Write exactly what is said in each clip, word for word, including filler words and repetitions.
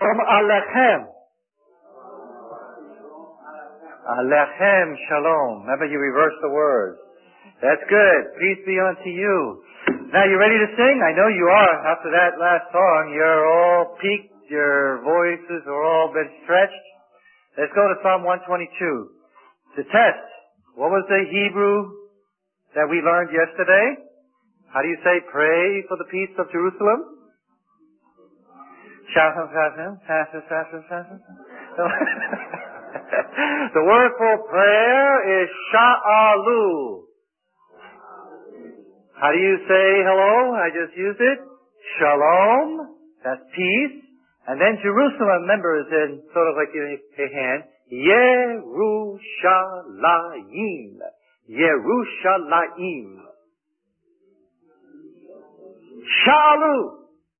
Shalom Alechem. Alechem Shalom. Remember, you reverse the words. That's good. Peace be unto you. Now, you ready to sing? I know you are. After that last song, you're all peaked. Your voices are all been stretched. Let's go to Psalm one twenty-two. To test, what was the Hebrew that we learned yesterday? How do you say pray for the peace of Jerusalem? The word for prayer is sha'alu. How do you say hello? I just used it. Shalom. That's peace. And then Jerusalem, remember, is in sort of like your, your hand. Yerushalayim. Yerushalayim. Sha'alu.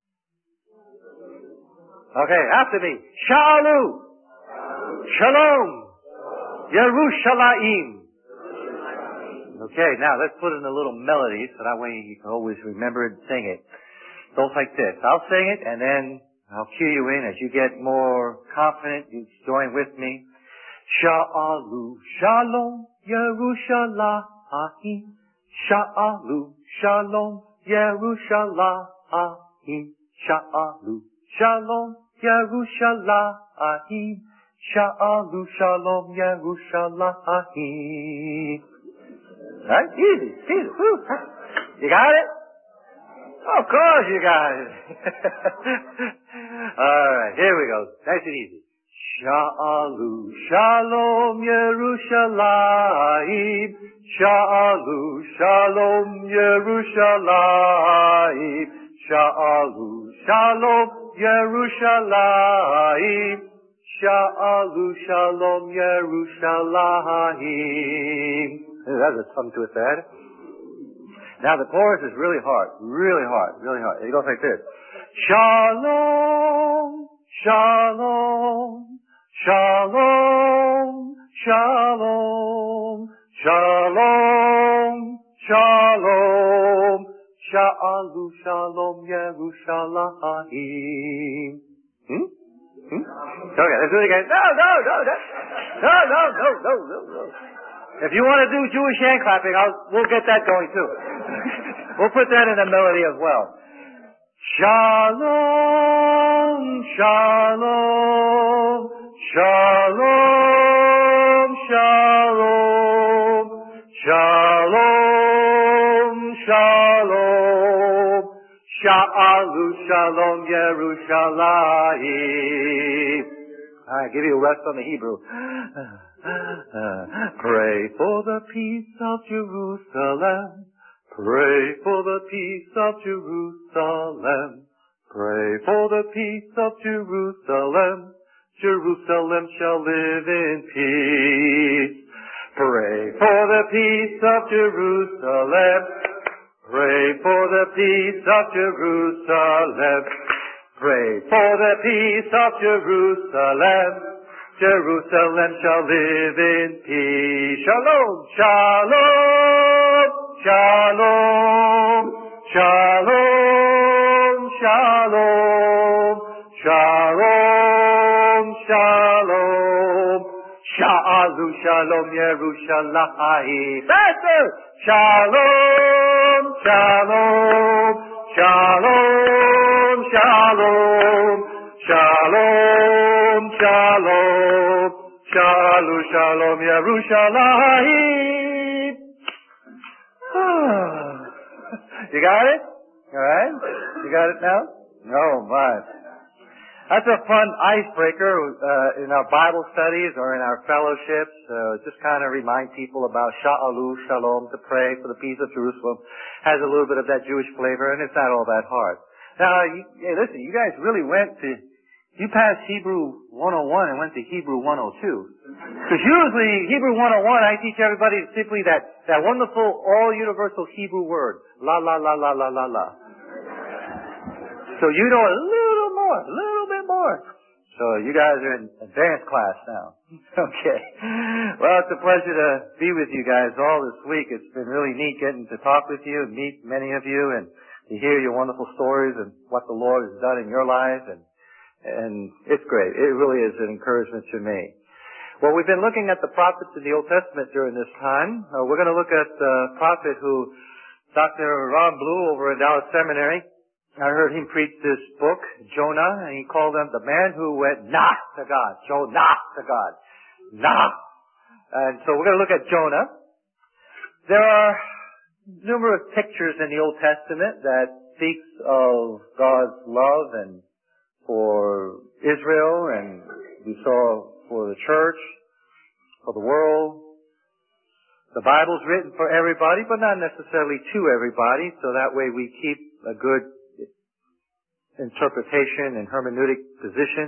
Okay, after me. Sha'alu. Shalom. Yerushalayim. Okay, now let's put in a little melody so that way you can always remember and sing it. Goes like this. I'll sing it and then I'll cue you in as you get more confident. You join with me. Sha'alu shalom Yerushalayim. Sha'alu shalom Yerushalayim. Sha'alu shalom Yerushalayim. Sha'alu shalom Yerushalayim. Right? Easy. Easy. Woo. You got it? Of course you got it. All right. Here we go. Nice and easy. Sha'alu shalom Yerushalayim. Sha'alu shalom Yerushalayim. Sha'alu shalom Yerushalayim. Sha'alu shalom Yerushalayim. That's a tongue twister. Now the chorus is really hard, really hard, really hard. It goes like this. Shalom, shalom, shalom, shalom, shalom, shalom, sha'alu shalom Yerushalayim. Hmm? Hmm? Okay, let's do it again. No, no, no, no, no, no, no, no, no, no. If you want to do Jewish hand clapping, I'll, we'll get that going too. We'll put that in the melody as well. Shalom, shalom, shalom, shalom, shalom, shalom, sha'alu shalom Yerushalayim. All right, give you a rest on the Hebrew. Pray for the peace of Jerusalem. Pray for the peace of Jerusalem. Pray for the peace of Jerusalem. Jerusalem shall live in peace. Pray for the peace of Jerusalem. Pray for the peace of Jerusalem. Pray for the peace of Jerusalem. Jerusalem shall live in peace. Shalom, shalom, shalom, shalom, shalom, shalom, shalom. Sha'alu shalom Yerushalayim. Faster! Shalom, shalom, shalom, shalom, shalom, shalom, shalom, shalom, Yerushalayim. You got it? All right? You got it now? Oh, my. That's a fun icebreaker uh, in our Bible studies or in our fellowships. Uh, just kind of remind people about Sha'alu Shalom, to pray for the peace of Jerusalem. Has a little bit of that Jewish flavor, and it's not all that hard. Now, you, hey, listen, you guys really went to, you passed Hebrew one oh one and went to Hebrew one oh two. Because usually, Hebrew one oh one, I teach everybody simply that, that wonderful, all-universal Hebrew word. La, la, la, la, la, la, la. So you know a little more, a little bit more. So you guys are in advanced class now. Okay. Well, it's a pleasure to be with you guys all this week. It's been really neat getting to talk with you and meet many of you and to hear your wonderful stories and what the Lord has done in your lives. And And it's great. It really is an encouragement to me. Well, we've been looking at the prophets in the Old Testament during this time. Uh, we're going to look at the prophet who Doctor Ron Blue over at Dallas Seminary, I heard him preach this book, Jonah, and he called him the man who went nah to God. Jonah to God. Nah. And so we're going to look at Jonah. There are numerous pictures in the Old Testament that speaks of God's love and for Israel, and we saw for the church, for the world. The Bible's written for everybody, but not necessarily to everybody, so that way we keep a good interpretation and hermeneutic position.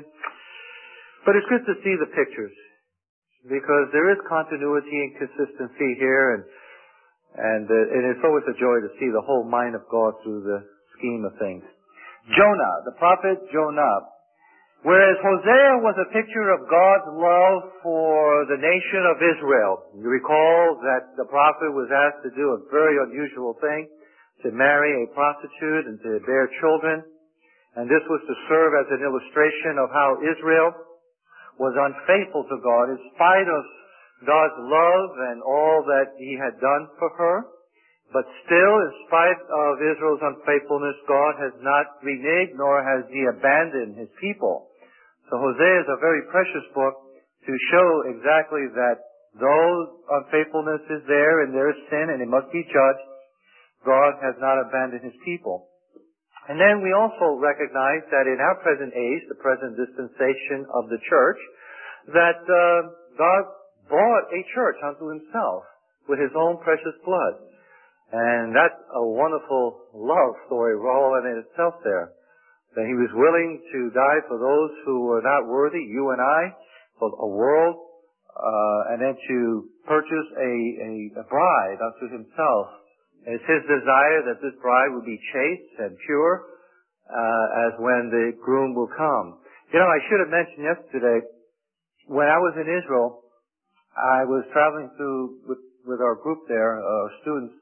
But it's good to see the pictures, because there is continuity and consistency here, and and, uh, and it's always a joy to see the whole mind of God through the scheme of things. Jonah, the prophet Jonah. Whereas Hosea was a picture of God's love for the nation of Israel. You recall that the prophet was asked to do a very unusual thing, to marry a prostitute and to bear children. And this was to serve as an illustration of how Israel was unfaithful to God in spite of God's love and all that He had done for her. But still, in spite of Israel's unfaithfulness, God has not reneged, nor has He abandoned His people. So Hosea is a very precious book to show exactly that though unfaithfulness is there and there is sin and it must be judged, God has not abandoned His people. And then we also recognize that in our present age, the present dispensation of the church, that uh, God bought a church unto Himself with His own precious blood. And that's a wonderful love story all in itself there. That He was willing to die for those who were not worthy, you and I, for a world, uh, and then to purchase a, a, a bride unto Himself. And it's His desire that this bride would be chaste and pure, uh, as when the groom will come. You know, I should have mentioned yesterday, when I was in Israel, I was traveling through with, with our group there, uh, students.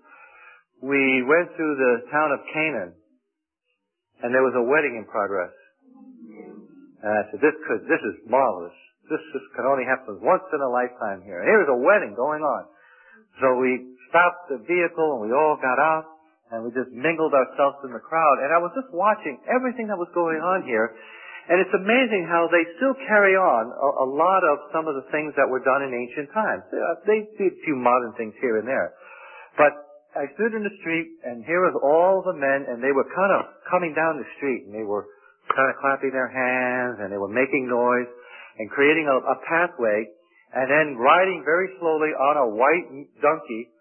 We went through the town of Canaan, and there was a wedding in progress. And I said, this could, this is marvelous. This just can only happen once in a lifetime here. And here was a wedding going on. So we stopped the vehicle, and we all got out, and we just mingled ourselves in the crowd. And I was just watching everything that was going on here. And it's amazing how they still carry on a, a lot of some of the things that were done in ancient times. They did a few modern things here and there. But I stood in the street, and here was all the men, and they were kind of coming down the street, and they were kind of clapping their hands, and they were making noise, and creating a, a pathway, and then riding very slowly on a white donkey,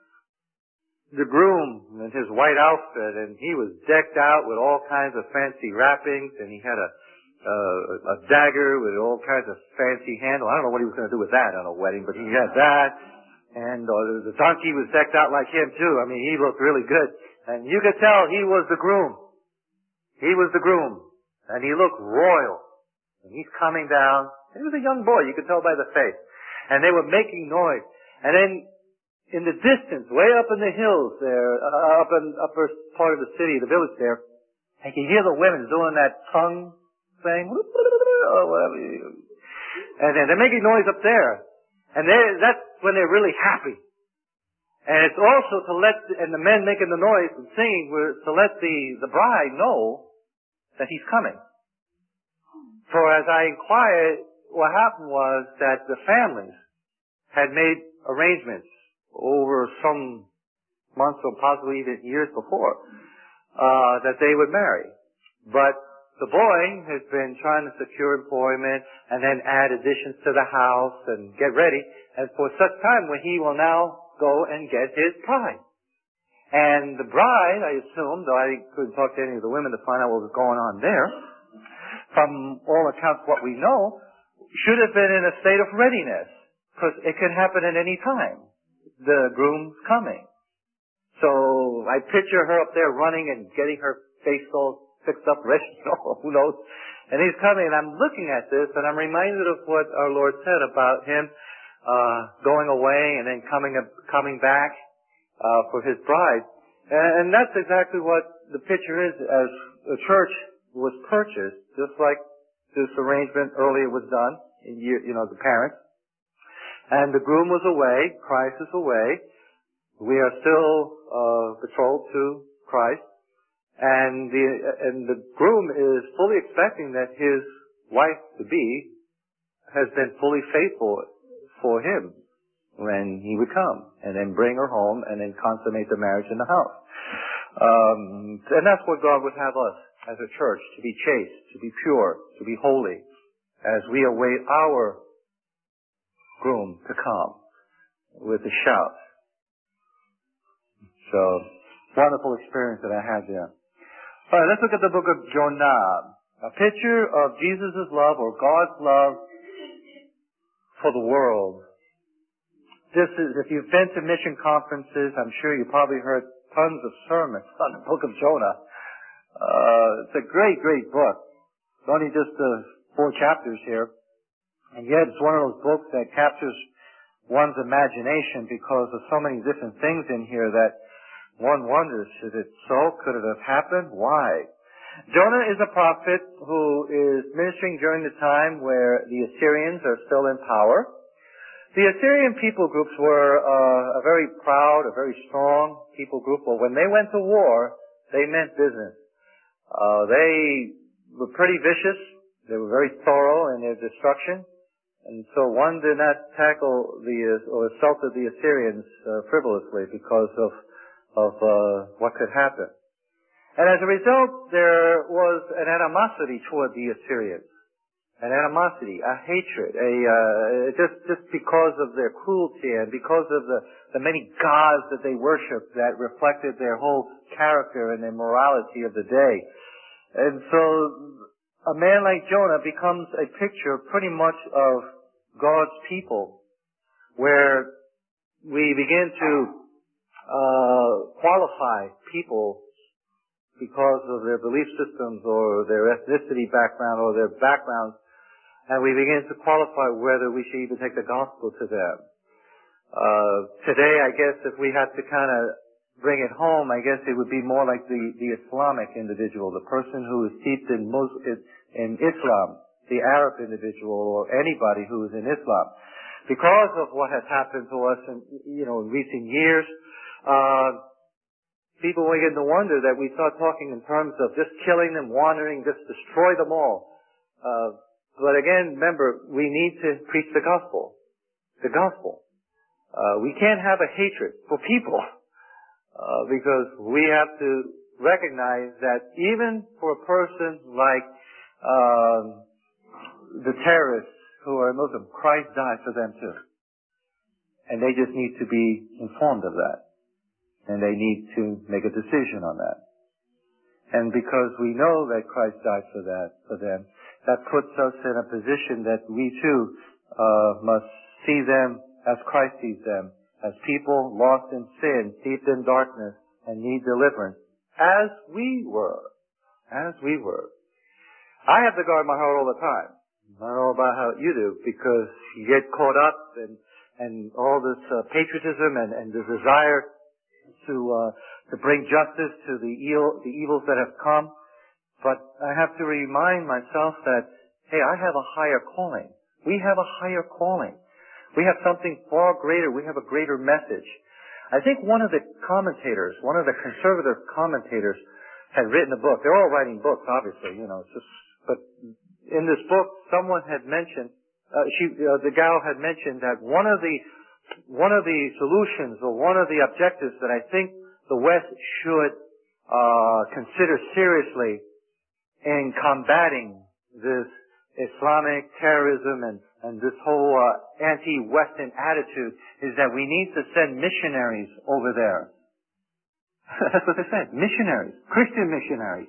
the groom in his white outfit, and he was decked out with all kinds of fancy wrappings, and he had a, uh, a dagger with all kinds of fancy handle. I don't know what he was going to do with that on a wedding, but he had that. And uh, the donkey was decked out like him too. I mean, he looked really good. And you could tell he was the groom. He was the groom. And he looked royal. And he's coming down. He was a young boy, you could tell by the face. And they were making noise. And then in the distance, way up in the hills there, uh, up in upper part of the city, the village there, I could hear the women doing that tongue thing. And they're making noise up there. And that's when they're really happy. And it's also to let, and the men making the noise and singing were to let the, the bride know that he's coming. For as I inquired, what happened was that the families had made arrangements over some months or possibly even years before, uh, that they would marry. But the boy has been trying to secure employment and then add additions to the house and get ready, and for such time when he will now go and get his bride. And the bride, I assume, though I couldn't talk to any of the women to find out what was going on there, from all accounts what we know, should have been in a state of readiness, because it could happen at any time. The groom's coming. So I picture her up there running and getting her face all fixed up, ready, you know, who knows. And he's coming, and I'm looking at this, and I'm reminded of what our Lord said about him uh going away and then coming coming back uh for his bride. And, and that's exactly what the picture is, as the church was purchased, just like this arrangement earlier was done, you, you know, the parents. And the groom was away, Christ is away. We are still uh, betrothed to Christ. And the, and the groom is fully expecting that his wife-to-be has been fully faithful for him when he would come, and then bring her home, and then consummate the marriage in the house. Um, and that's what God would have us as a church, to be chaste, to be pure, to be holy, as we await our groom to come with a shout. So, wonderful experience that I had there. All right, let's look at the book of Jonah. A picture of Jesus' love, or God's love for the world. This is, if you've been to mission conferences, I'm sure you probably heard tons of sermons on the book of Jonah. Uh, it's a great, great book. It's only just uh, four chapters here. And yet it's one of those books that captures one's imagination because of so many different things in here that one wonders, is it so? Could it have happened? Why? Jonah is a prophet who is ministering during the time where the Assyrians are still in power. The Assyrian people groups were uh, a very proud, a very strong people group, but when they went to war, they meant business. Uh, they were pretty vicious. They were very thorough in their destruction. And so one did not tackle the, or assaulted the Assyrians uh, frivolously because of, of uh, what could happen. And as a result, there was an animosity toward the Assyrians. An animosity, a hatred, a, uh, just, just because of their cruelty and because of the, the many gods that they worshiped that reflected their whole character and their morality of the day. And so, a man like Jonah becomes a picture pretty much of God's people, where we begin to, uh, qualify people because of their belief systems or their ethnicity background or their backgrounds, and we begin to qualify whether we should even take the gospel to them. Uh, today, I guess if we had to kind of bring it home, I guess it would be more like the, the Islamic individual, the person who is steeped in, Muslim, in Islam, the Arab individual, or anybody who is in Islam. Because of what has happened to us in, you know, in recent years, uh, people begin to wonder that we start talking in terms of just killing them, wandering, just destroy them all. Uh, but again, remember, we need to preach the gospel. The gospel. Uh, we can't have a hatred for people, uh, because we have to recognize that even for a person like, um, the terrorists who are Muslim, Christ died for them too. And they just need to be informed of that. And they need to make a decision on that. And because we know that Christ died for that, for them, that puts us in a position that we too, uh, must see them as Christ sees them, as people lost in sin, steeped in darkness, and need deliverance, as we were. As we were. I have to guard my heart all the time. I don't know about how you do, because you get caught up in, and all this uh, patriotism and, and the desire to uh, to bring justice to the evil, the evils that have come. But I have to remind myself that, hey, I have a higher calling. We have a higher calling. We have something far greater. We have a greater message. I think one of the commentators, one of the conservative commentators, had written a book. They're all writing books, obviously, you know. It's just, but in this book, someone had mentioned, uh, she, uh, the gal had mentioned that one of the One of the solutions or one of the objectives that I think the West should uh, consider seriously in combating this Islamic terrorism and, and this whole uh, anti-Western attitude is that we need to send missionaries over there. That's what they said. Missionaries. Christian missionaries.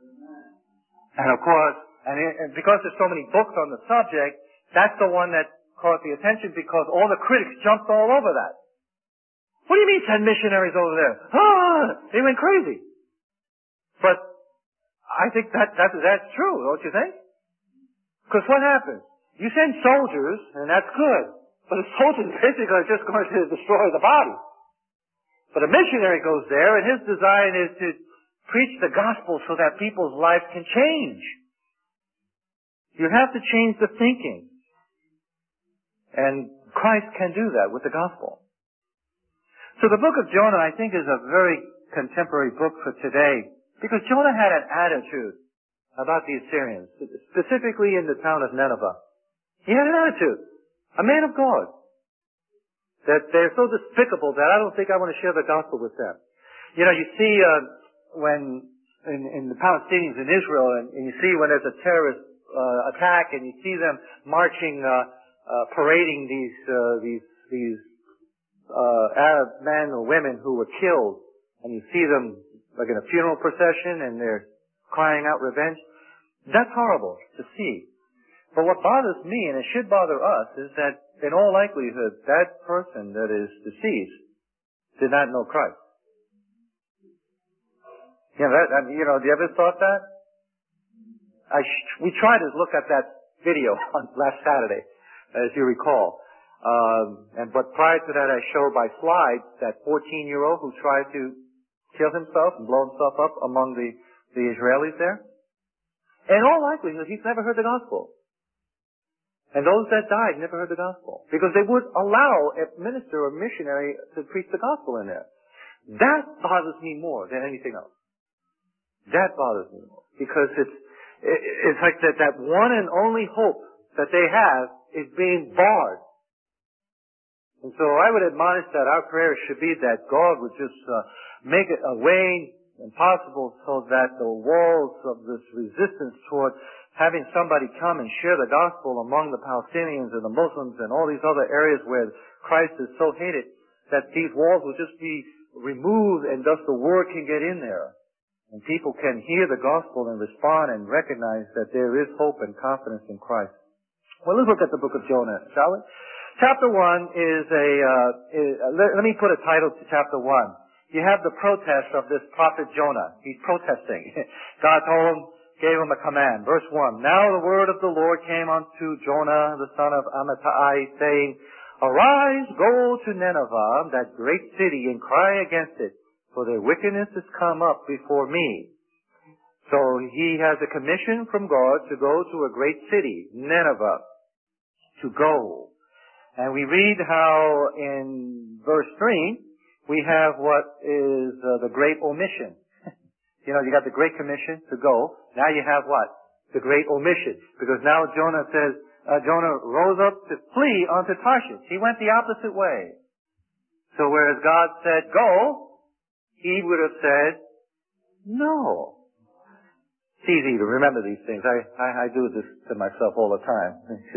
And of course, and, it, and because there's so many books on the subject, that's the one that caught the attention because all the critics jumped all over that. What do you mean send missionaries over there? Ah, they went crazy. But I think that, that that's true, don't you think? Because what happens? You send soldiers, and that's good. But the soldiers basically are just going to destroy the body. But a missionary goes there, and his design is to preach the gospel so that people's lives can change. You have to change the thinking. And Christ can do that with the gospel. So the book of Jonah, I think, is a very contemporary book for today, because Jonah had an attitude about the Assyrians, specifically in the town of Nineveh. He had an attitude. A man of God. That they're so despicable that I don't think I want to share the gospel with them. You know, you see, uh, when, in, in the Palestinians in Israel, and, and you see when there's a terrorist, uh, attack, and you see them marching, uh, uh, parading these, uh, these, these, uh, Arab men or women who were killed, and you see them like in a funeral procession, and they're crying out revenge. That's horrible to see. But what bothers me, and it should bother us, is that in all likelihood, that person that is deceased did not know Christ. You know, that, I mean, you know, have you ever thought that? I sh- we tried to look at that video on last Saturday, as you recall. Um, and but prior to that, I showed by slides that fourteen-year-old who tried to kill himself and blow himself up among the, the Israelis there. In all likelihood, he's never heard the gospel. And those that died never heard the gospel. Because they would allow a minister or missionary to preach the gospel in there. That bothers me more than anything else. That bothers me more. Because it's, it's like that, that one and only hope that they have is being barred. And so I would admonish that our prayer should be that God would just uh, make it a way impossible so that the walls of this resistance toward having somebody come and share the gospel among the Palestinians and the Muslims and all these other areas where Christ is so hated, that these walls will just be removed and thus the word can get in there. And people can hear the gospel and respond and recognize that there is hope and confidence in Christ. Well, let's look at the book of Jonah, shall we? Chapter one is a, uh, is, uh let, let me put a title to chapter one. You have the protest of this prophet Jonah. He's protesting. God told him, gave him a command. Verse one, now the word of the Lord came unto Jonah, the son of Amittai, saying, arise, go to Nineveh, that great city, and cry against it, for their wickedness has come up before me. So he has a commission from God to go to a great city, Nineveh, to go. And we read how in verse three, we have what is uh, the great omission. You know, you got the great commission to go. Now you have what? The great omission. Because now Jonah says, uh, Jonah rose up to flee unto Tarshish. He went the opposite way. So whereas God said, go, he would have said, no. It's easy to remember these things. I, I, I do this to myself all the time.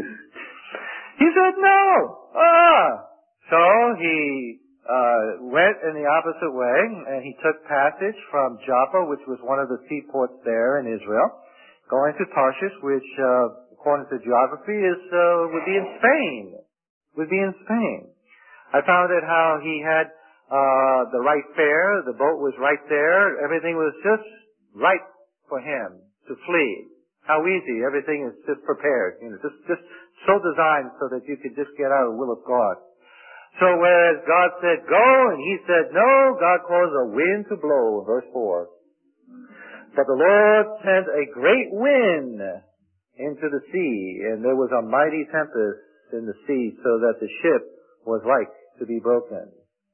He said, no. Ah. So he Uh, went in the opposite way, and he took passage from Joppa, which was one of the seaports there in Israel, going to Tarshish, which, uh, according to geography, is uh, would be in Spain. Would be in Spain. I found out how he had uh, the right fare. The boat was right there. Everything was just right for him to flee. How easy! Everything is just prepared. You know, just just so designed so that you could just get out of the will of God. So whereas God said go, and he said no, God caused a wind to blow, verse four. But the Lord sent a great wind into the sea, and there was a mighty tempest in the sea, so that the ship was like to be broken.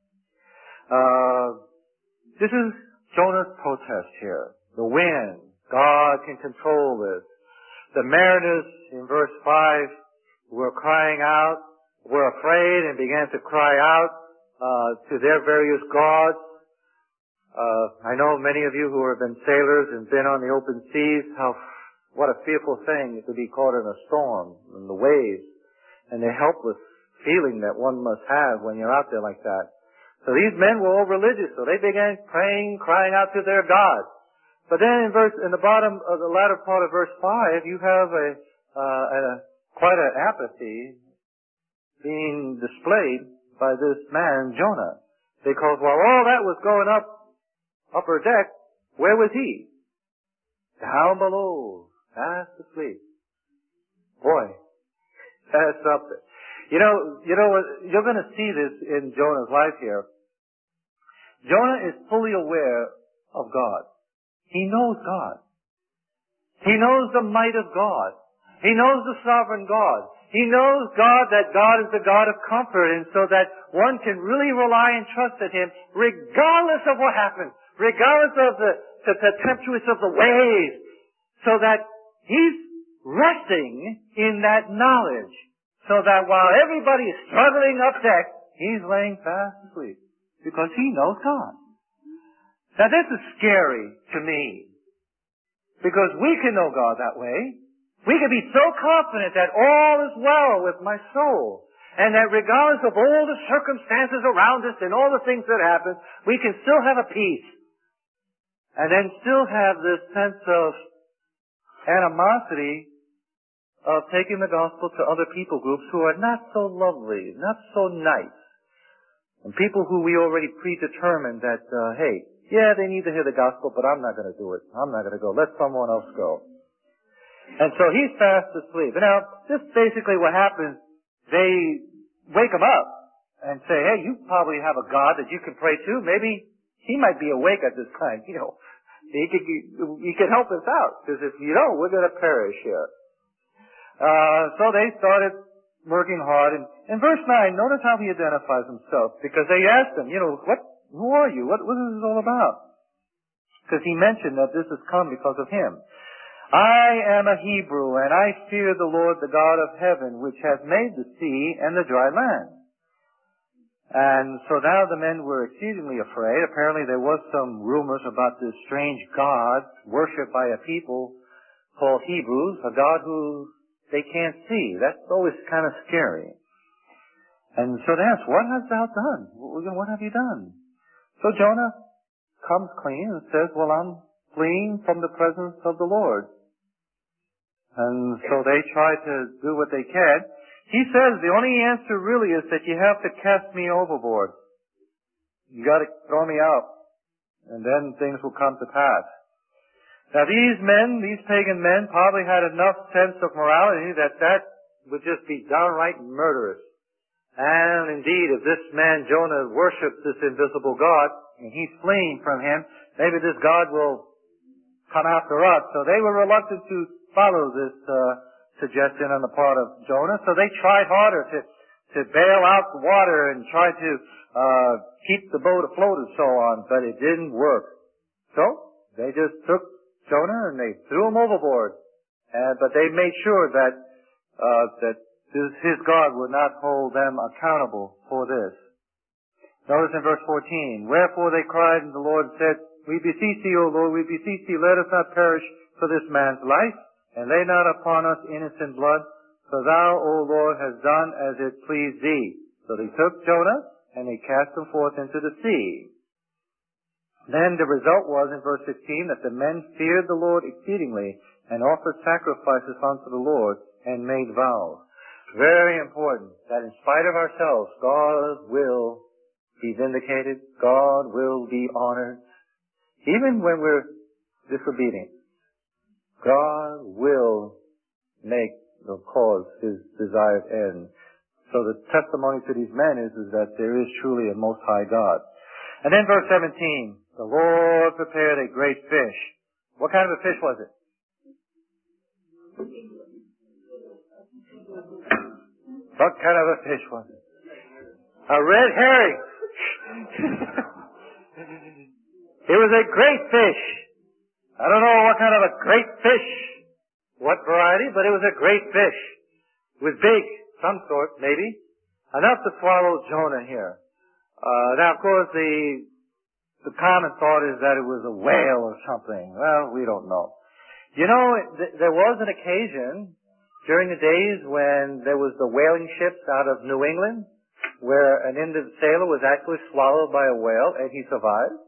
Uh, this is Jonah's protest here. The wind. God can control this. The mariners, in verse five, were crying out, were afraid and began to cry out uh, to their various gods. Uh, I know many of you who have been sailors and been on the open seas, how what a fearful thing to be caught in a storm and the waves and the helpless feeling that one must have when you're out there like that. So these men were all religious, so they began praying, crying out to their gods. But then in verse, in the bottom of the latter part of verse five, you have a, uh, a quite an apathy being displayed by this man, Jonah. Because while all that was going up, upper deck, where was he? Down below, fast asleep. Boy, that's something. You know, you know, you're going to see this in Jonah's life here. Jonah is fully aware of God. He knows God. He knows the might of God. He knows the sovereign God. He knows God, that God is the God of comfort, and so that one can really rely and trust in Him regardless of what happens, regardless of the, the, the tempestuous of the waves, so that He's resting in that knowledge, so that while everybody is struggling up deck, He's laying fast asleep, because He knows God. Now this is scary to me, because we can know God that way. We can be so confident that all is well with my soul, and that regardless of all the circumstances around us and all the things that happen, we can still have a peace. And then still have this sense of animosity of taking the gospel to other people groups who are not so lovely, not so nice. And people who we already predetermined that, uh, hey, yeah, they need to hear the gospel, but I'm not going to do it. I'm not going to go. Let someone else go. And so he's fast asleep. Now, this is basically what happens. They wake him up and say, hey, you probably have a God that you can pray to. Maybe he might be awake at this time. You know, he could, he could help us out. Because if you don't, we're going to perish here. Uh, so they started working hard. And in verse nine, notice how he identifies himself. Because they asked him, you know, what, who are you? What, what is this all about? Because he mentioned that this has come because of him. I am a Hebrew, and I fear the Lord, the God of heaven, which hath made the sea and the dry land. And so now the men were exceedingly afraid. Apparently there was some rumors about this strange God worshipped by a people called Hebrews, a God who they can't see. That's always kind of scary. And so they asked, what hast thou done? What have you done? So Jonah comes clean and says, well, I'm fleeing from the presence of the Lord. And so they try to do what they can. He says the only answer really is that you have to cast me overboard. You got to throw me out, and then things will come to pass. Now these men, these pagan men, probably had enough sense of morality that that would just be downright murderous. And indeed, if this man Jonah worships this invisible God, and he's fleeing from him, maybe this God will come after us. So they were reluctant to follow this uh, suggestion on the part of Jonah. So they tried harder to to bail out the water and try to uh keep the boat afloat and so on, but it didn't work. So they just took Jonah and they threw him overboard. Uh, but they made sure that uh that his, his God would not hold them accountable for this. Notice in verse fourteen, wherefore they cried unto the Lord and said, we beseech thee, O Lord, we beseech thee, let us not perish for this man's life, and lay not upon us innocent blood, for thou, O Lord, hast done as it pleased thee. So they took Jonah, and they cast him forth into the sea. Then the result was, in verse fifteen, that the men feared the Lord exceedingly, and offered sacrifices unto the Lord, and made vows. Very important that in spite of ourselves, God will be vindicated, God will be honored, even when we're disobedient. God will make the cause His desired end. So the testimony to these men is, is that there is truly a Most High God. And then verse seventeen, the Lord prepared a great fish. What kind of a fish was it? What kind of a fish was it? A red herring. It was a great fish. I don't know what kind of a great fish, what variety, but it was a great fish. It was big, some sort, maybe. Enough to swallow Jonah here. Uh, now, of course, the, the common thought is that it was a whale or something. Well, we don't know. You know, th- there was an occasion during the days when there was the whaling ships out of New England where an Indian sailor was actually swallowed by a whale and he survived.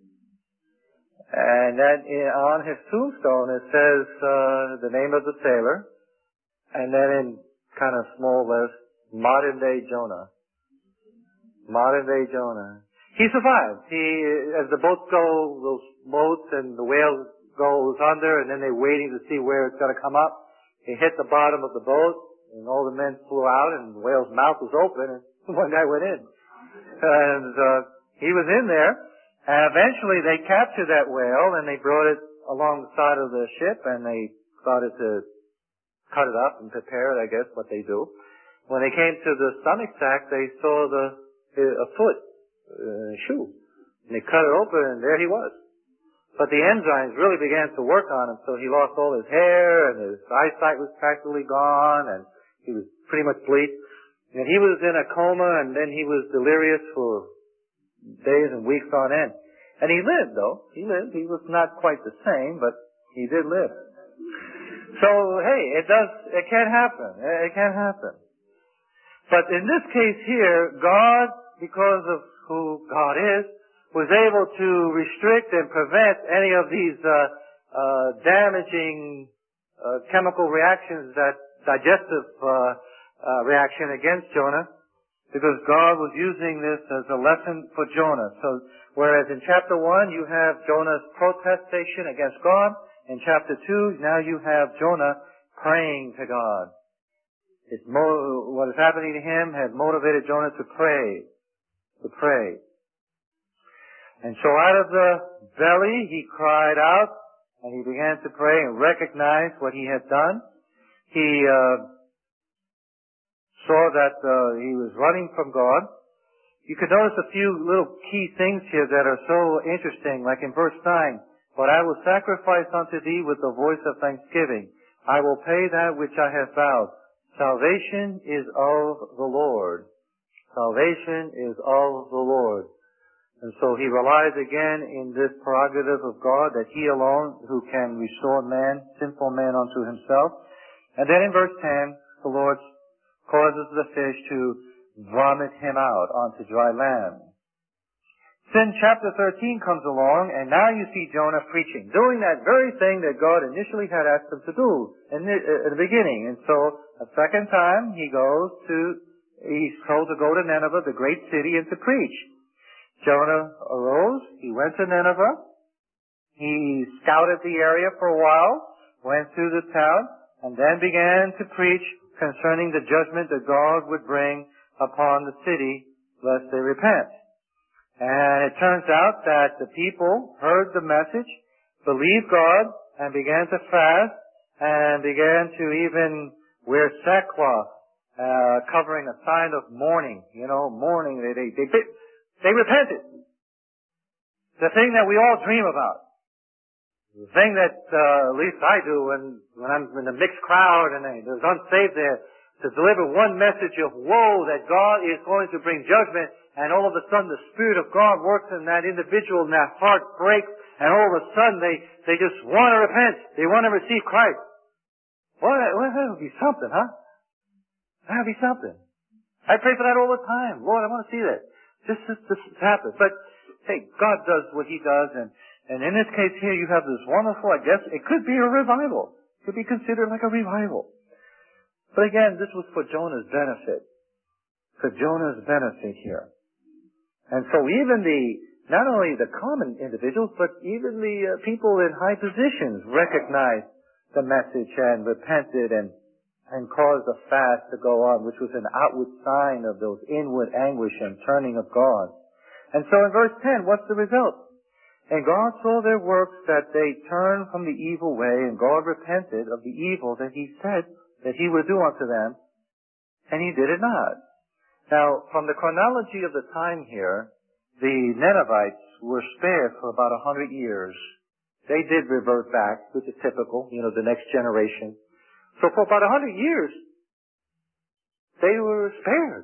And then in, on his tombstone it says uh, the name of the sailor, and then in kind of small letters, modern day Jonah. Modern day Jonah. He survived. He, as the boats go, those boats and the whale goes under, and then they're waiting to see where it's going to come up. He hit the bottom of the boat, and all the men flew out, and the whale's mouth was open, and one guy went in. And uh, he was in there. And eventually they captured that whale and they brought it along the side of the ship and they started to cut it up and prepare it, I guess, what they do. When they came to the stomach sac, they saw the a foot, a shoe. And they cut it open, and there he was. But the enzymes really began to work on him, so he lost all his hair, and his eyesight was practically gone, and he was pretty much bleak. And he was in a coma, and then he was delirious for days and weeks on end. And he lived, though. He lived. He was not quite the same, but he did live. So, hey, it does, it can happen. It can happen. But in this case here, God, because of who God is, was able to restrict and prevent any of these uh, uh, damaging uh, chemical reactions, that digestive uh, uh, reaction against Jonah, because God was using this as a lesson for Jonah. So, whereas in chapter one you have Jonah's protestation against God, in chapter two now you have Jonah praying to God. It's mo- what is happening to him had motivated Jonah to pray, to pray. And so out of the belly he cried out, and he began to pray and recognize what he had done. He uh, saw that uh, he was running from God. You could notice a few little key things here that are so interesting, like in verse nine, "But I will sacrifice unto thee with the voice of thanksgiving. I will pay that which I have vowed. Salvation is of the Lord." Salvation is of the Lord. And so he relies again in this prerogative of God, that he alone who can restore man, sinful man, unto himself. And then in verse ten, the Lord causes the fish to vomit him out onto dry land. Then chapter thirteen comes along, and now you see Jonah preaching, doing that very thing that God initially had asked him to do in the, in the beginning. And so a second time he goes to, he's told to go to Nineveh, the great city, and to preach. Jonah arose, he went to Nineveh, he scouted the area for a while, went through the town, and then began to preach concerning the judgment that God would bring upon the city, lest they repent. And it turns out that the people heard the message, believed God, and began to fast, and began to even wear sackcloth, uh, covering a sign of mourning. You know, mourning, they, they, they, they repented. The thing that we all dream about. The thing that, uh, at least I do when, when I'm in a mixed crowd and there's unsaved there, to deliver one message of woe that God is going to bring judgment, and all of a sudden the Spirit of God works in that individual and that heart breaks, and all of a sudden they, they just want to repent. They want to receive Christ. Well, that, well, that would be something, huh? That would be something. I pray for that all the time. Lord, I want to see that. This, this, this happens. But, hey, God does what He does, and, and in this case here you have this wonderful, I guess, it could be a revival. It could be considered like a revival. But again, this was for Jonah's benefit. For Jonah's benefit here. And so even the, not only the common individuals, but even the uh, people in high positions recognized the message and repented and, and caused a fast to go on, which was an outward sign of those inward anguish and turning of God. And so in verse ten, what's the result? And God saw their works, that they turned from the evil way, and God repented of the evil that He said that He would do unto them, and He did it not. Now, from the chronology of the time here, the Ninevites were spared for about a hundred years. They did revert back, which is typical, you know, the next generation. So for about a hundred years, they were spared.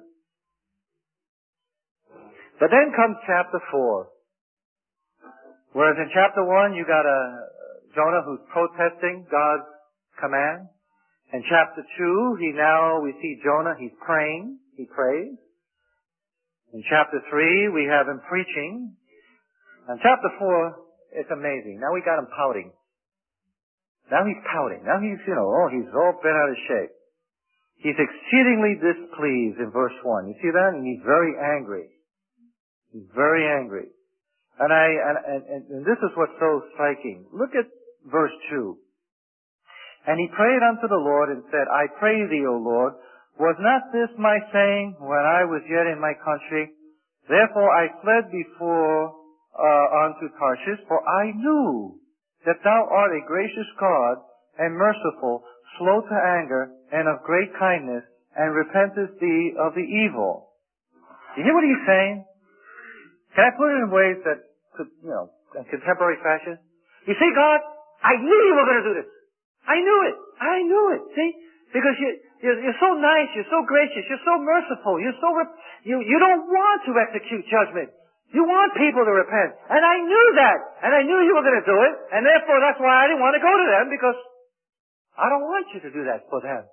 But then comes chapter four. Whereas in chapter one, you got a Jonah who's protesting God's command. In chapter two, he now, we see Jonah, he's praying, he prays. In chapter three, we have him preaching. In chapter four, it's amazing. Now we got him pouting. Now he's pouting. Now he's, you know, oh, he's all bent out of shape. He's exceedingly displeased in verse one. You see that? And he's very angry. He's very angry. And I, and, and, and this is what's so striking. Look at verse two. And he prayed unto the Lord and said, I pray thee, O Lord, was not this my saying when I was yet in my country? Therefore I fled before uh, unto Tarshish, for I knew that thou art a gracious God and merciful, slow to anger, and of great kindness, and repenteth thee of the evil. You hear what he's saying? Can I put it in ways that could, you know, in contemporary fashion? You see, God, I knew you were going to do this. I knew it. I knew it. See? Because you, you're, you're so nice, you're so gracious, you're so merciful, you're so, rep- you, you don't want to execute judgment. You want people to repent. And I knew that. And I knew you were going to do it. And therefore, that's why I didn't want to go to them, because I don't want you to do that for them.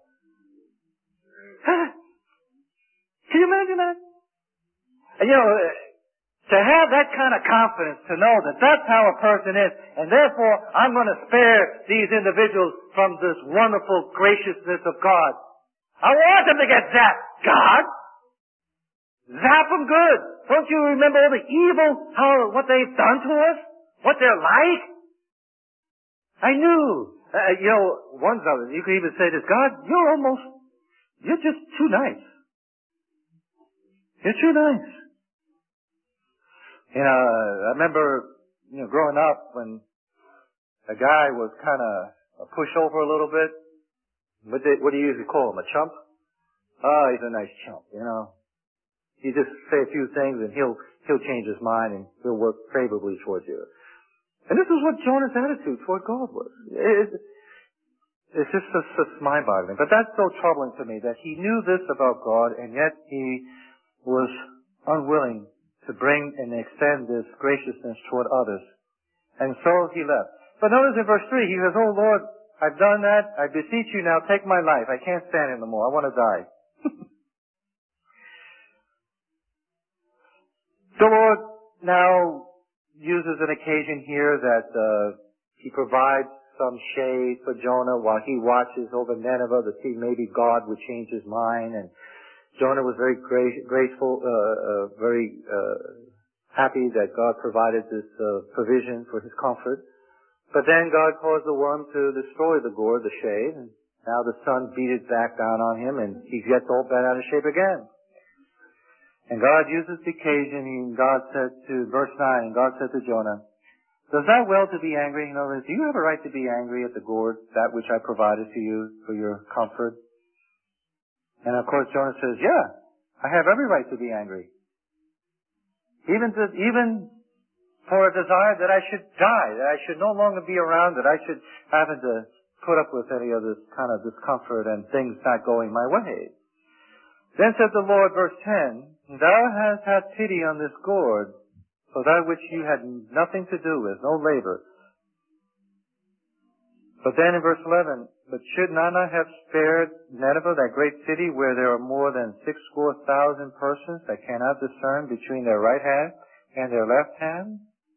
Can you imagine that? And you know, to have that kind of confidence, to know that that's how a person is, and therefore I'm going to spare these individuals from this wonderful graciousness of God. I want them to get zapped. God, zap them good. Don't you remember all the evil, how, what they've done to us? What they're like? I knew. Uh, you know, one of them, you could even say this, God, you're almost, you're just too nice. You're too nice. You know, I remember, you know, growing up when a guy was kind of a pushover a little bit. What, they, what do you usually call him? A chump? Oh, he's a nice chump, you know. You just say a few things and he'll, he'll change his mind and he'll work favorably towards you. And this is what Jonah's attitude toward God was. It, it's just, just, just mind-boggling. But that's so troubling to me that he knew this about God and yet he was unwilling to bring and extend this graciousness toward others. And so he left. But notice in verse three, he says, Oh Lord, I've done that. I beseech you now, take my life. I can't stand it no more. I want to die. The Lord now uses an occasion here that uh, he provides some shade for Jonah while he watches over Nineveh to see maybe God would change his mind. And Jonah was very gra- graceful, uh, uh, very uh, happy that God provided this uh, provision for his comfort. But then God caused the worm to destroy the gourd, the shade, and now the sun beat it back down on him, and he gets all bent out of shape again. And God uses the occasion, and God said to, verse nine, and God said to Jonah, Does that well to be angry? In other words, do you have a right to be angry at the gourd, that which I provided to you for your comfort? And of course Jonah says, yeah, I have every right to be angry. Even to, even for a desire that I should die, that I should no longer be around, that I should having to put up with any of this kind of discomfort and things not going my way. Then said the Lord, verse ten, Thou hast had pity on this gourd, for that which you had nothing to do with, no labor. But then in verse eleven, But should not I have spared Nineveh, that great city where there are more than sixscore thousand persons that cannot discern between their right hand and their left hand?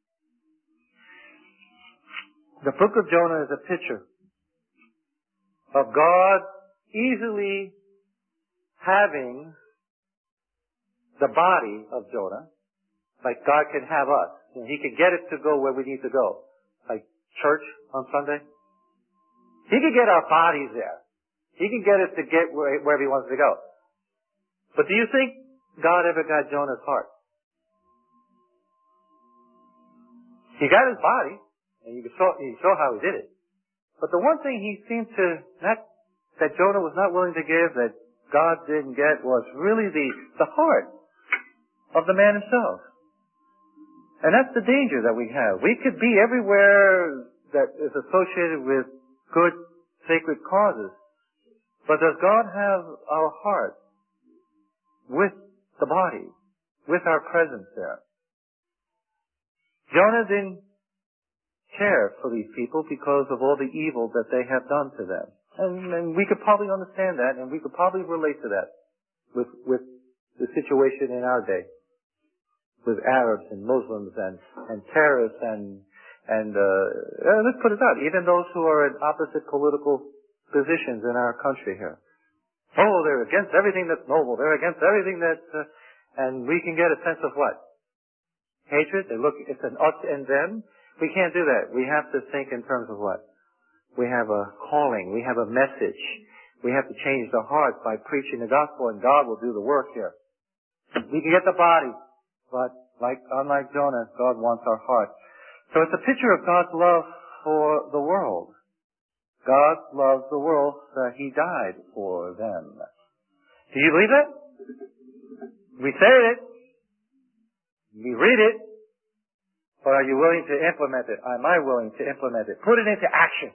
The book of Jonah is a picture of God easily having the body of Jonah, like God can have us. And he can get it to go where we need to go. Like church on Sunday. He can get our bodies there. He can get us to get where, wherever he wants to go. But do you think God ever got Jonah's heart? He got his body, and you saw, you saw how he did it. But the one thing he seemed to, not, that Jonah was not willing to give, that God didn't get, was really the, the heart of the man himself. And that's the danger that we have. We could be everywhere that is associated with good, sacred causes. But does God have our heart with the body, with our presence there? Jonah didn't care for these people because of all the evil that they have done to them. And, and we could probably understand that, and we could probably relate to that with, with the situation in our day, with Arabs and Muslims and, and terrorists and And uh, let's put it out, even those who are in opposite political positions in our country here. Oh, they're against everything that's noble. They're against everything that's... Uh, and we can get a sense of what? Hatred? They look, it's an us and them. We can't do that. We have to think in terms of what? We have a calling. We have a message. We have to change the heart by preaching the gospel, and God will do the work here. We can get the body, but like unlike Jonah, God wants our heart. So it's a picture of God's love for the world. God loves the world that He died for them. Do you believe that? We say it. We read it. But are you willing to implement it? Am I willing to implement it? Put it into action.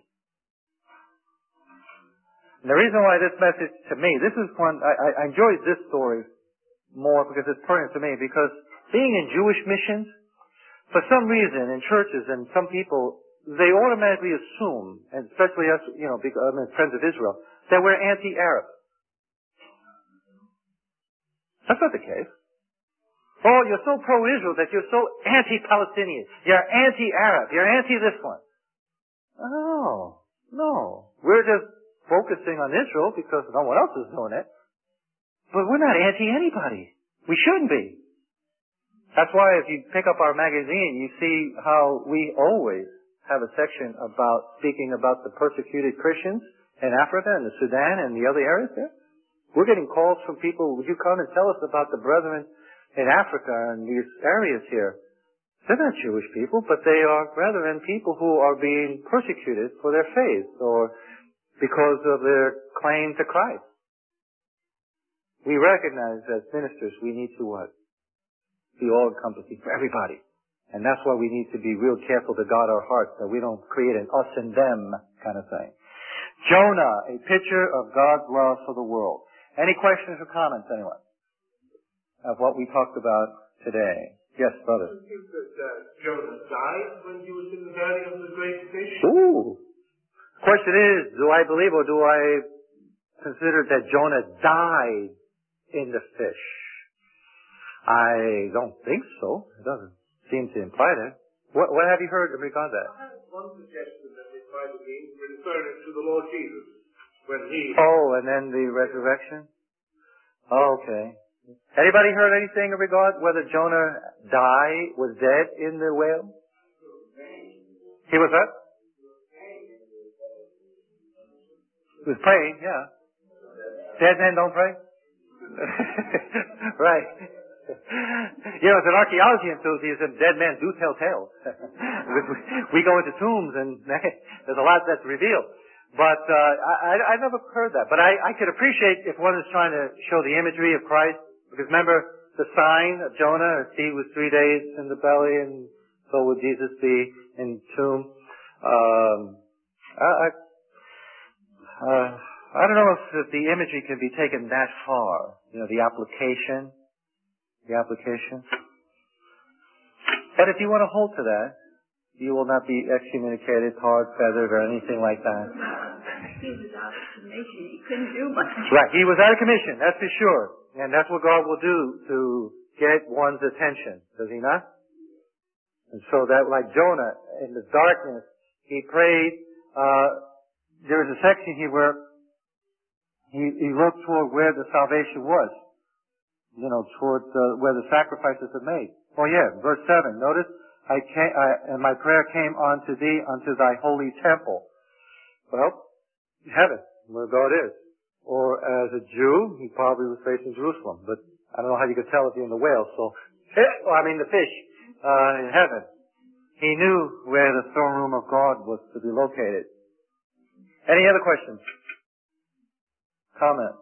And the reason why this message to me, this is one, I, I enjoyed this story more because it's pertinent to me, because being in Jewish missions, for some reason in churches and some people, they automatically assume, and especially us, you know, because, I mean, friends of Israel, that we're anti-Arab. That's not the case. Oh, you're so pro-Israel that you're so anti-Palestinian. You're anti-Arab. You're anti this one. Oh, no. We're just focusing on Israel because no one else is doing it. But we're not anti-anybody. We shouldn't be. That's why if you pick up our magazine, you see how we always have a section about speaking about the persecuted Christians in Africa and the Sudan and the other areas there. We're getting calls from people, would you come and tell us about the brethren in Africa and these areas here? They're not Jewish people, but they are brethren, people who are being persecuted for their faith or because of their claim to Christ. We recognize as ministers we need to what? Be all-encompassing for everybody. And that's why we need to be real careful to guard our hearts that we don't create an us and them kind of thing. Jonah, a picture of God's love for the world. Any questions or comments, anyone, of what we talked about today? Yes, brother. Do you think that uh, Jonah died when he was in the belly of the great fish? Ooh. Question is, do I believe or do I consider that Jonah died in the fish? I don't think so. It doesn't seem to imply that. What, what have you heard in regard to that? I have one suggestion that they might have been referring to the Lord Jesus when he... Oh, and then the resurrection? Oh, okay. Anybody heard anything in regard whether Jonah died, was dead in the whale? He was what? He was praying, yeah. Dead men don't pray? Right. You know, as an archaeology enthusiast, dead men do tell tales. We go into tombs and there's a lot that's revealed. But uh, I, I never heard that. But I, I could appreciate if one is trying to show the imagery of Christ. Because remember the sign of Jonah, he was three days in the belly, and so would Jesus be in tomb. Um, I, I Uh, I don't know if, if the imagery can be taken that far. You know, the application. The application. But if you want to hold to that, you will not be excommunicated, hard feathered, or anything like that. He was out of commission. He couldn't do much. Right. He was out of commission, that's for sure. And that's what God will do to get one's attention. Does He not? And so that, like Jonah, in the darkness, he prayed, uh, there was a section here where he, he looked toward where the salvation was. You know, toward uh, where the sacrifices are made. Oh yeah, verse seven. Notice, I came, I, and my prayer came unto thee, unto thy holy temple. Well, heaven, where God is. Or as a Jew, he probably was facing Jerusalem. But I don't know how you could tell if you're in the whale. So, well, I mean the fish, uh, in heaven. He knew where the throne room of God was to be located. Any other questions? Comments?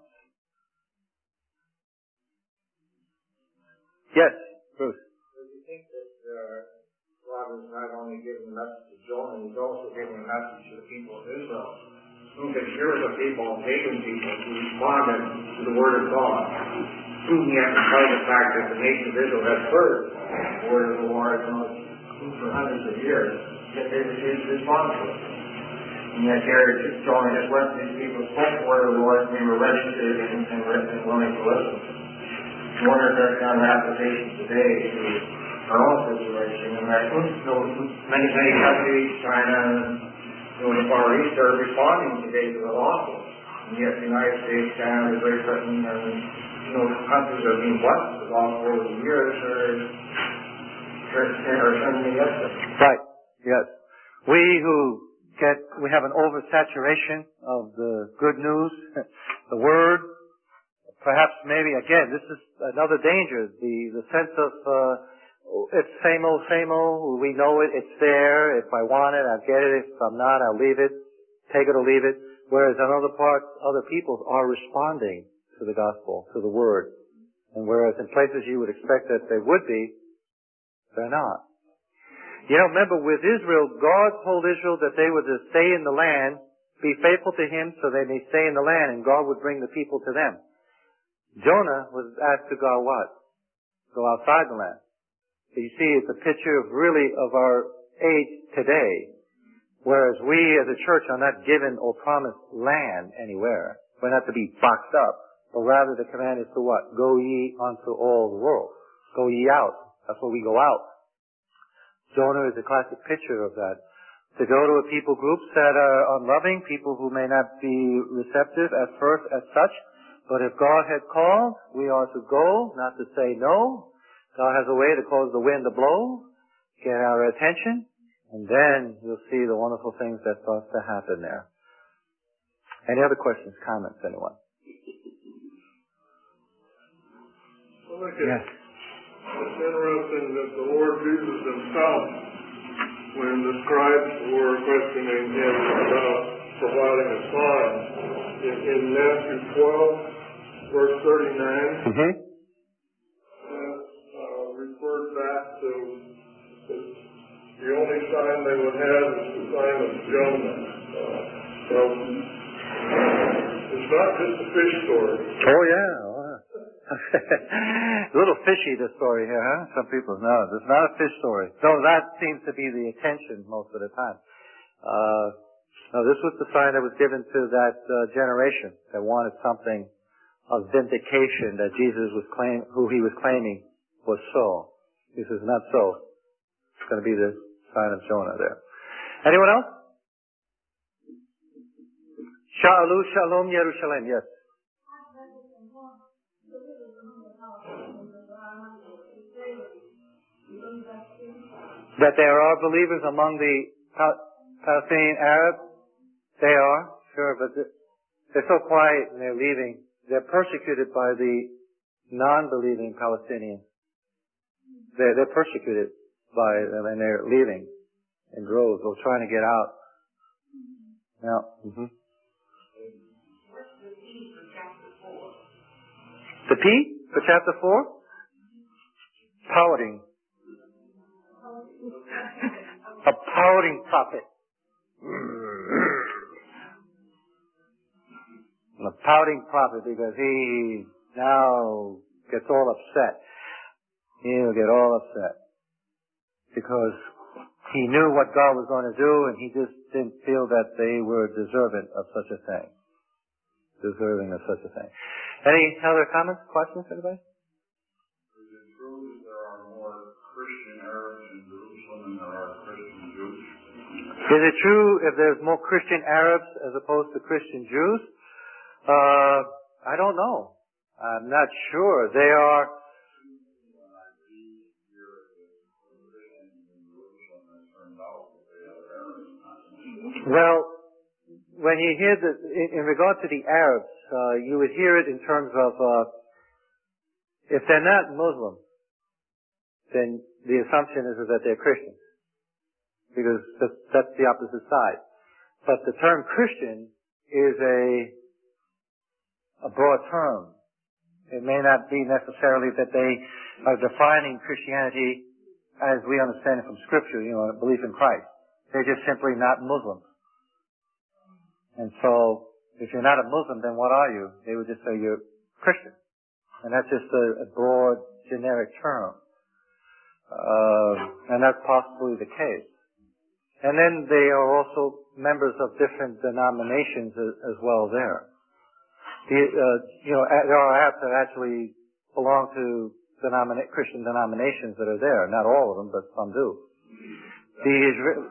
Yes, Bruce. Do you think that uh, God is not only giving a message to Jonah, He's also giving a message to the people of Israel? Because here are the people, pagan people, who responded to the Word of God. Whom yet, despite the fact that the nation of Israel had heard the Word of the Lord for hundreds of years, yet they refused to respond to it. And yet here, Jonah just went to these people, spoke the word of the Lord, and they were ready to and, and, and willing to listen. I wonder if there's kind of application today to our own situation. And I think you know, many, many countries, China, you know, the Far East are responding today to the gospel. And yet the United States, Canada, Great Britain, and you know, countries that have been blessed with the gospel over the years are, are, are sending against it. Right, yes. We who get, we have an oversaturation of the good news, the Word. Perhaps maybe, again, this is another danger, the, the sense of, uh, it's same old, same old, we know it, it's there, if I want it, I'll get it, if I'm not, I'll leave it. take it or leave it. Whereas in other parts, other peoples are responding to the gospel, to the word. And whereas in places you would expect that they would be, they're not. You know, remember with Israel, God told Israel that they were to stay in the land, be faithful to Him so they may stay in the land, and God would bring the people to them. Jonah was asked to go what? Go outside the land. So you see, it's a picture of really of our age today. Whereas we as a church are not given or promised land anywhere. We're not to be boxed up. But rather the command is to what? Go ye unto all the world. Go ye out. That's where we go out. Jonah is a classic picture of that. To go to a people groups that are unloving, people who may not be receptive at first as such. But if God had called, we are to go, not to say no. God has a way to cause the wind to blow, get our attention, and then you'll see the wonderful things that starts to happen there. Any other questions, comments, anyone? Well, look at, yes. It's interesting that the Lord Jesus Himself, when the scribes were questioning Him about providing a sign, in, in Matthew twelve, verse thirty-nine, mm-hmm. that uh, referred back to the, the only sign they would have is the sign of Jonah. Uh, so, it's not just a fish story. Oh, yeah. A little fishy, this story here, huh? Some people know. It's not a fish story. So that seems to be the intention most of the time. Uh, no, this was the sign that was given to that uh, generation that wanted something of vindication that Jesus was claim, who He was claiming was so. He says, not so. It's going to be the sign of Jonah there. Anyone else? Shalom, Shalom, Yerushalayim. Yes. That there are believers among the Palestinian Arabs? They are, sure, but they're so quiet and they're leaving. They're persecuted by the non-believing Palestinians. They're, they're persecuted by them and they're leaving in droves or trying to get out. Now, mm-hmm. The P for chapter four? Pouting. A pouting prophet. A pouting prophet because he now gets all upset. He'll get all upset. Because he knew what God was going to do and he just didn't feel that they were deserving of such a thing. Deserving of such a thing. Any other comments, questions, anybody? Is it true that there are more Christian Arabs in Jerusalem than there are Christian Jews? Is it true if there's more Christian Arabs as opposed to Christian Jews? Uh, I don't know. I'm not sure. They are... Well, when you hear the, in, in regard to the Arabs, uh, you would hear it in terms of, uh, if they're not Muslim, then the assumption is, is that they're Christians. Because that's, that's the opposite side. But the term Christian is a, a broad term. It may not be necessarily that they are defining Christianity as we understand it from Scripture, you know, belief in Christ. They're just simply not Muslims. And so, if you're not a Muslim, then what are you? They would just say you're Christian. And that's just a, a broad, generic term. Uh, and that's possibly the case. And then they are also members of different denominations as, as well there. The, uh, you know, there are Arabs that actually belong to denomina- Christian denominations that are there. Not all of them, but some do. The Israel...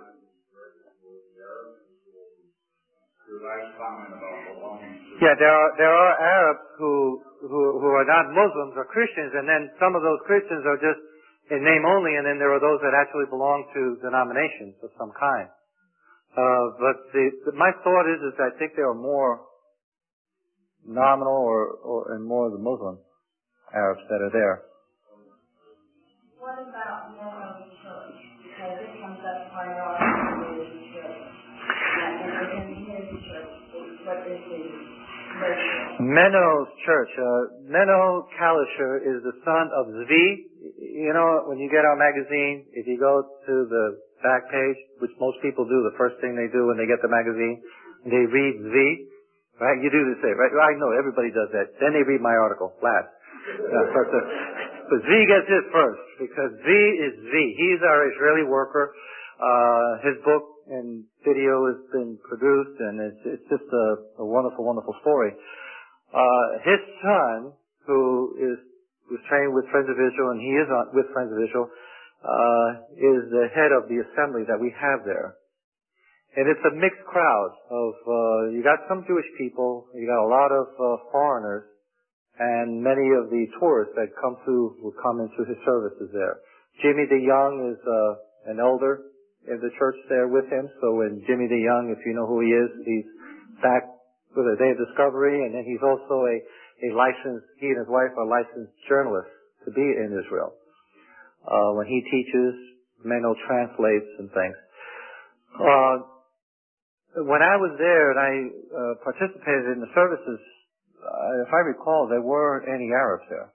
Yeah, there are there are Arabs who who who are not Muslims or Christians, and then some of those Christians are just in name only, and then there are those that actually belong to denominations of some kind. Uh, but the, the, my thought is, is I think there are more nominal or, or and more of the Muslim Arabs that are there. What about Mormon church? Because it comes up quite often in the church. And in his Menno's church. Uh, Menno Kalisher is the son of Zvi. You know, when you get our magazine, if you go to the back page, which most people do, the first thing they do when they get the magazine, they read Zvi, right? You do the same, right? I know, everybody does that. Then they read my article, last. Uh, but, the, but Zvi gets it first, because Zvi is Zvi. He's our Israeli worker. Uh, his book and video has been produced, and it's, it's just a, a wonderful, wonderful story. Uh, his son, who is, was trained with Friends of Israel, and he is on, with Friends of Israel, uh, is the head of the assembly that we have there. And it's a mixed crowd of, uh, you got some Jewish people, you got a lot of, uh, foreigners, and many of the tourists that come through will come into his services there. Jimmy DeYoung is, uh, an elder in the church there with him, so when Jimmy DeYoung, if you know who he is, he's back with a Day of Discovery, and then he's also a, a licensed, he and his wife are licensed journalists to be in Israel. Uh, when he teaches, Menno translates and things. Uh, when I was there and I uh, participated in the services, uh, if I recall, there weren't any Arabs there.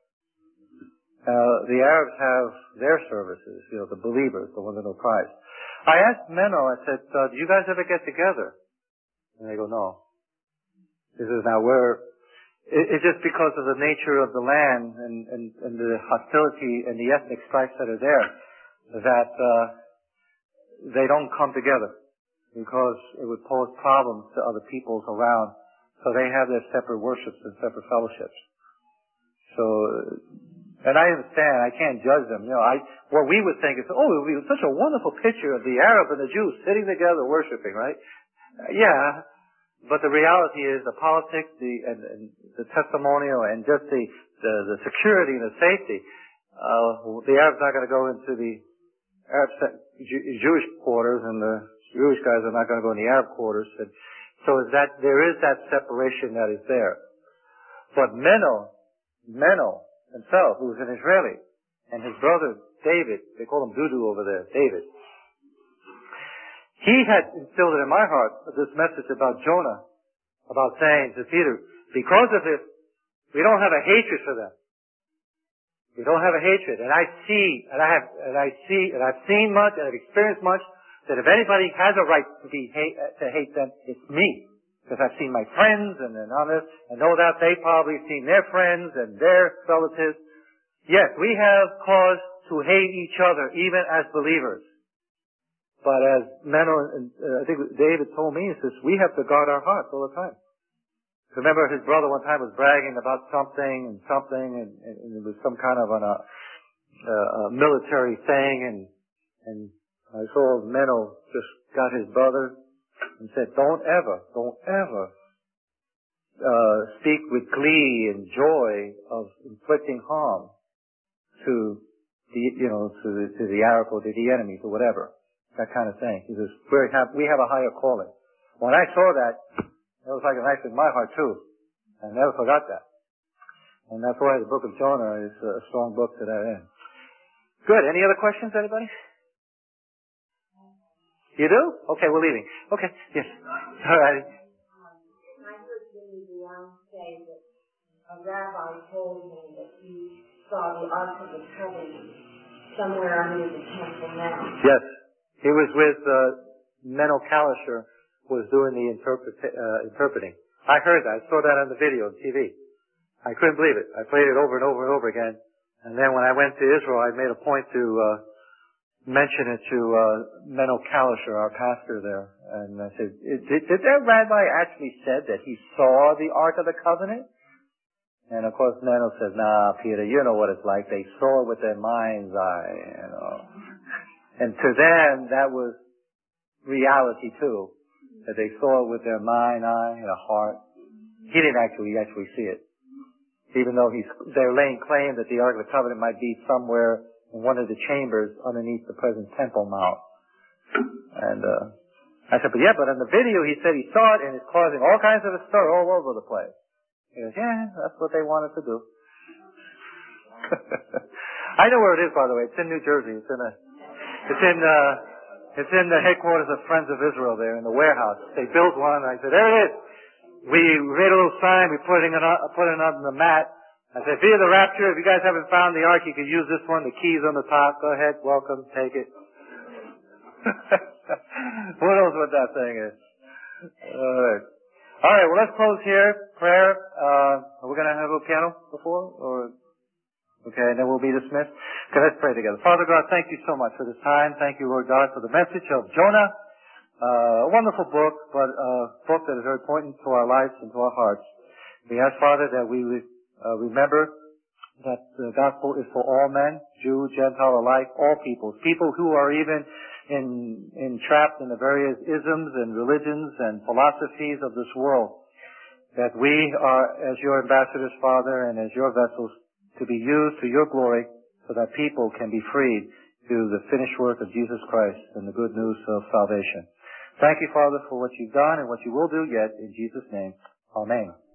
Uh, the Arabs have their services, you know, the believers, the ones that know Christ. I asked Menno, I said, uh, do you guys ever get together? And they go, no. This is now where, it, it's just because of the nature of the land and, and, and the hostility and the ethnic strifes that are there, that uh, they don't come together because it would pose problems to other peoples around. So they have their separate worships and separate fellowships. So, and I understand, I can't judge them. You know, I, what we would think is, oh, it would be such a wonderful picture of the Arab and the Jew sitting together worshiping, right? Uh, yeah. But the reality is the politics, the and, and the testimonial, and just the the, the security and the safety. Uh, the Arab's not going to go into the Arab Jew, Jewish quarters, and the Jewish guys are not going to go in the Arab quarters. And so is that there is that separation that is there. But Menno, Menno himself, who was an Israeli, and his brother David, they call him Dudu over there, David. He had instilled it in my heart, this message about Jonah, about saying to Peter, because of this, we don't have a hatred for them. We don't have a hatred. And I see, and I have, and I see, and I've seen much, and I've experienced much, that if anybody has a right to be hate, to hate them, it's me. Because I've seen my friends and, and others, and no doubt they probably seen their friends and their relatives. Yes, we have cause to hate each other, even as believers. But as Menno, and uh, I think David told me, he says, we have to guard our hearts all the time. Remember his brother one time was bragging about something and something, and, and, and it was some kind of an, uh, uh, military thing, and, and I saw Menno just got his brother and said, don't ever, don't ever, uh, speak with glee and joy of inflicting harm to the, you know, to the, to the Arab or to the enemies or whatever. That kind of thing. He says, we have, we have a higher calling. When I saw that, it was like a knife in my heart too. I never forgot that. And that's why the book of Jonah is a strong book to that end. Good. Any other questions, anybody? You do? Okay, we're leaving. Okay, yes. All right. I heard Jimmy DeYoung say that a rabbi told him that he saw the Ark of the Covenant somewhere under the Temple Mount. Yes. He was with uh, Menno Kalisher, who was doing the interpret, uh, interpreting. I heard that. I saw that on the video on T V. I couldn't believe it. I played it over and over and over again. And then when I went to Israel, I made a point to uh, mention it to uh, Menno Kalisher, our pastor there. And I said, did, did that rabbi actually said that he saw the Ark of the Covenant? And of course Menno said, nah, Peter, you know what it's like. They saw it with their mind's eye, you know. And to them, that was reality too. That they saw it with their mind, eye, and a heart. He didn't actually actually see it. Even though he's, they're laying claim that the Ark of the Covenant might be somewhere in one of the chambers underneath the present Temple Mount. And, uh, I said, but yeah, but in the video he said he saw it and it's causing all kinds of a stir all over the place. He goes, yeah, that's what they wanted to do. I know where it is, by the way. It's in New Jersey. It's in a, It's in uh, it's in the headquarters of Friends of Israel there in the warehouse. They built one, and I said, there it is. we made a little sign, we put it on, put it on the mat. I said, via the rapture, if you guys haven't found the ark, you can use this one. The key's on the top. Go ahead, welcome, take it. Who knows what that thing is? All right. All right, well, let's close here. Prayer. Uh, are we going to have a piano before? Or, okay, and then we'll be dismissed. Okay, let's pray together. Father God, thank you so much for this time. Thank you, Lord God, for the message of Jonah. Uh, a wonderful book, but a book that is very important to our lives and to our hearts. We ask, Father, that we would uh, remember that the gospel is for all men, Jew, Gentile alike, all peoples. People who are even in, entrapped in the various isms and religions and philosophies of this world. That we are, as your ambassadors, Father, and as your vessels, to be used to your glory so that people can be freed through the finished work of Jesus Christ and the good news of salvation. Thank you, Father, for what you've done and what you will do yet. In Jesus' name, amen.